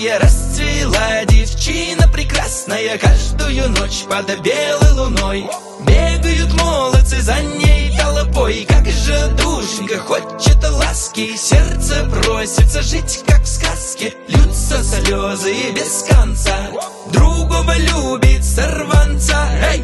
новая расцвела девчина прекрасная. Каждую ночь под белой луной бегают молодцы за ней толпой. Как же душенька хочет ласки, сердце просится жить как в сказке. Льются слезы без конца, другого любит сорванца. Эй!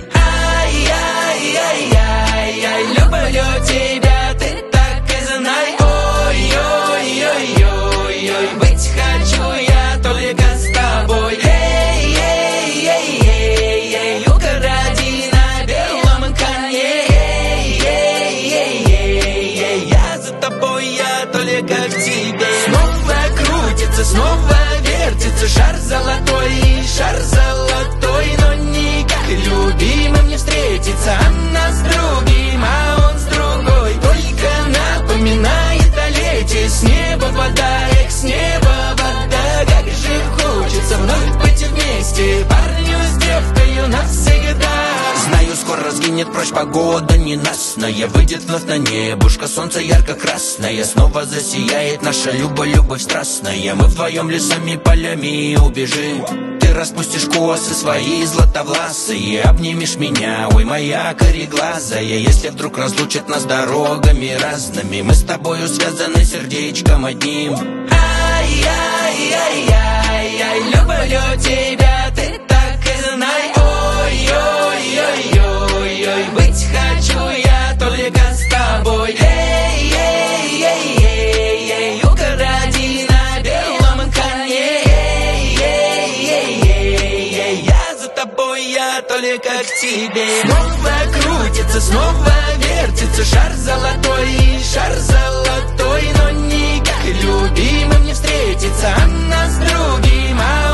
Ай-яй-яй-яй, люблю тебя, ты так и знай. Ой-ой-ой-ой-ой, быть хочу я только с тобой. Эй-ей-ей-ей-ей, укради на белом коне. Эй-ей-ей-ей-ей, я за тобой, я только к тебе. Снова крутится, снова вертится шар золотой, но никак любимым не встретится. Она с другим, а он с другой, только напоминает о лете. С неба вода, с неба вода, как же хочется вновь быть вместе, парню с девкою навсегда. Знаю, скоро сгинет прочь погода ненастная, выйдет вновь на небушка солнце ярко-красное. Снова засияет наша любовь страстная. Мы вдвоем лесами, полями убежим. Ты распустишь косы свои златовласые, обнимешь меня, ой, моя кореглазая. Если вдруг разлучат нас дорогами разными, мы с тобою связаны сердечком одним. Ай-яй-яй-яй-яй, люблю тебя, ты так и знай. Ой-ой-ой-ой-ой, быть хочу я только с тобой. Эй-ей-ей-ей-ей, укради на белом коне. Эй-ей-ей-ей-ей, я за тобой, я только к тебе. Снова крутится, снова вертится шар золотой, но никак любимым не встретится. Она с другим, а